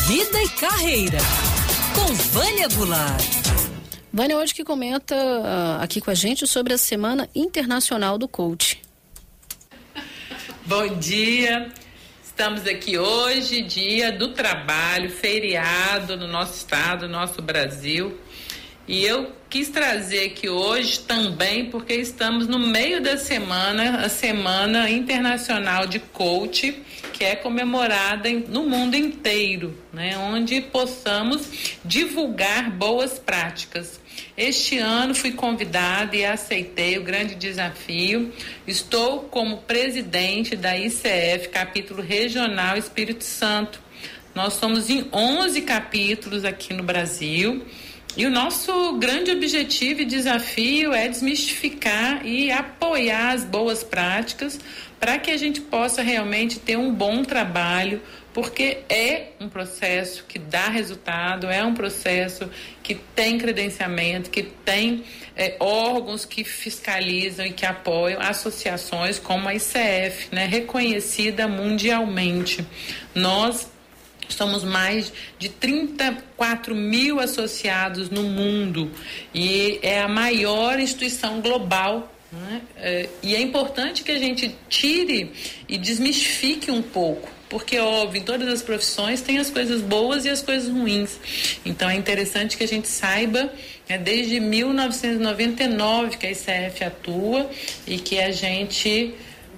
Vida e Carreira, com Vânia Goulart. Vânia hoje que comenta aqui com a gente sobre a Semana Internacional do Coach. Bom dia, estamos aqui hoje, dia do trabalho, feriado no nosso estado, no nosso Brasil. E eu quis trazer aqui hoje também, porque estamos no meio da semana, a Semana Internacional de Coach, que é comemorada no mundo inteiro, né? Onde possamos divulgar boas práticas. Este ano fui convidada e aceitei o grande desafio. Estou como presidente da ICF, capítulo regional Espírito Santo. Nós somos em 11 capítulos aqui no Brasil. E o nosso grande objetivo e desafio é desmistificar e apoiar as boas práticas para que a gente possa realmente ter um bom trabalho, porque é um processo que dá resultado, é um processo que tem credenciamento, que tem órgãos que fiscalizam e que apoiam associações como a ICF, né, reconhecida mundialmente. Nós somos mais de 34 mil associados no mundo e é a maior instituição global, né? E é importante que a gente tire e desmistifique um pouco, porque, óbvio, em todas as profissões tem as coisas boas e as coisas ruins. Então é interessante que a gente saiba, desde 1999 que a ICF atua e que a gente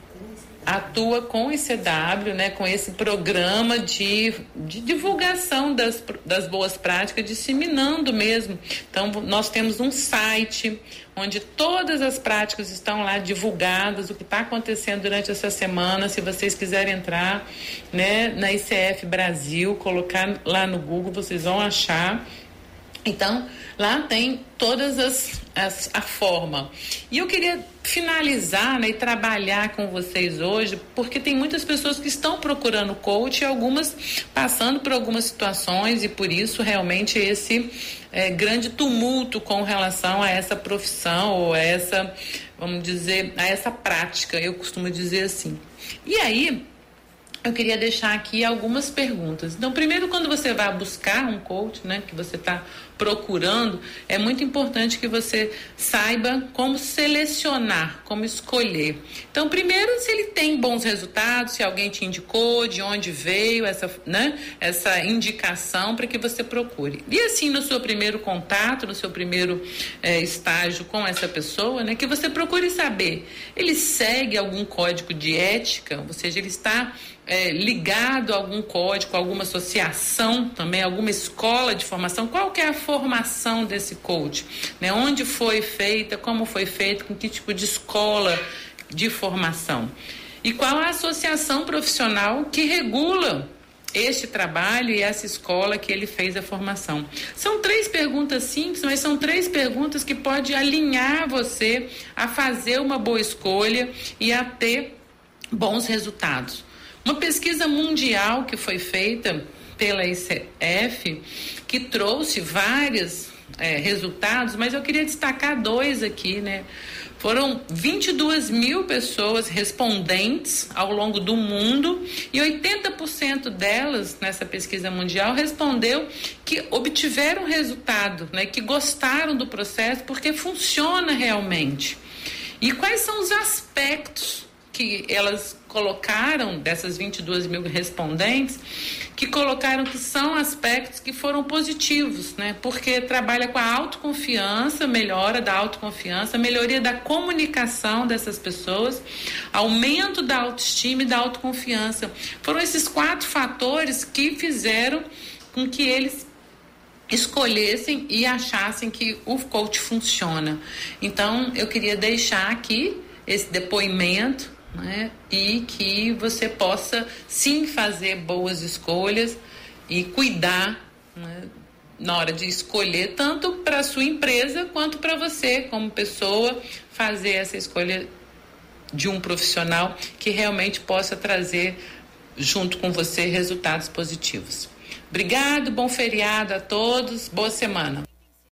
atua com o ICW, né, com esse programa de divulgação das boas práticas, disseminando mesmo. Então, nós temos um site onde todas as práticas estão lá divulgadas, o que está acontecendo durante essa semana. Se vocês quiserem entrar, né, na ICF Brasil, colocar lá no Google, vocês vão achar. Então, lá tem todas a forma. E eu queria finalizar, né, e trabalhar com vocês hoje, porque tem muitas pessoas que estão procurando coach e algumas passando por algumas situações e por isso realmente esse grande tumulto com relação a essa profissão ou a essa, vamos dizer, a essa prática, eu costumo dizer assim. E aí, eu queria deixar aqui algumas perguntas. Então, primeiro, quando você vai buscar um coach, né, que você está procurando, é muito importante que você saiba como selecionar, como escolher. Então, primeiro, se ele tem bons resultados, se alguém te indicou, de onde veio essa indicação para que você procure. E assim, no seu primeiro contato, no seu primeiro estágio com essa pessoa, né, que você procure saber, ele segue algum código de ética, ou seja, ele está ligado a algum código, alguma associação também, alguma escola de formação. Qual que é a formação desse coach? Né? Onde foi feita, como foi feita, com que tipo de escola de formação? E qual a associação profissional que regula este trabalho e essa escola que ele fez a formação? São 3 perguntas simples, mas são 3 perguntas que podem alinhar você a fazer uma boa escolha e a ter bons resultados. Uma pesquisa mundial que foi feita pela ICF, que trouxe vários resultados, mas eu queria destacar 2 aqui, né? Foram 22 mil pessoas respondentes ao longo do mundo e 80% delas, nessa pesquisa mundial, respondeu que obtiveram resultado, né? Que gostaram do processo porque funciona realmente. E quais são os aspectos que elas colocaram, dessas 22 mil respondentes, que colocaram que são aspectos que foram positivos, né? Porque trabalha com a autoconfiança, melhora da autoconfiança, melhoria da comunicação dessas pessoas, aumento da autoestima e da autoconfiança. Foram esses 4 fatores que fizeram com que eles escolhessem e achassem que o coach funciona. Então, eu queria deixar aqui esse depoimento, né, e que você possa sim fazer boas escolhas e cuidar, né, na hora de escolher, tanto para a sua empresa quanto para você como pessoa, fazer essa escolha de um profissional que realmente possa trazer junto com você resultados positivos. Obrigado, bom feriado a todos, boa semana.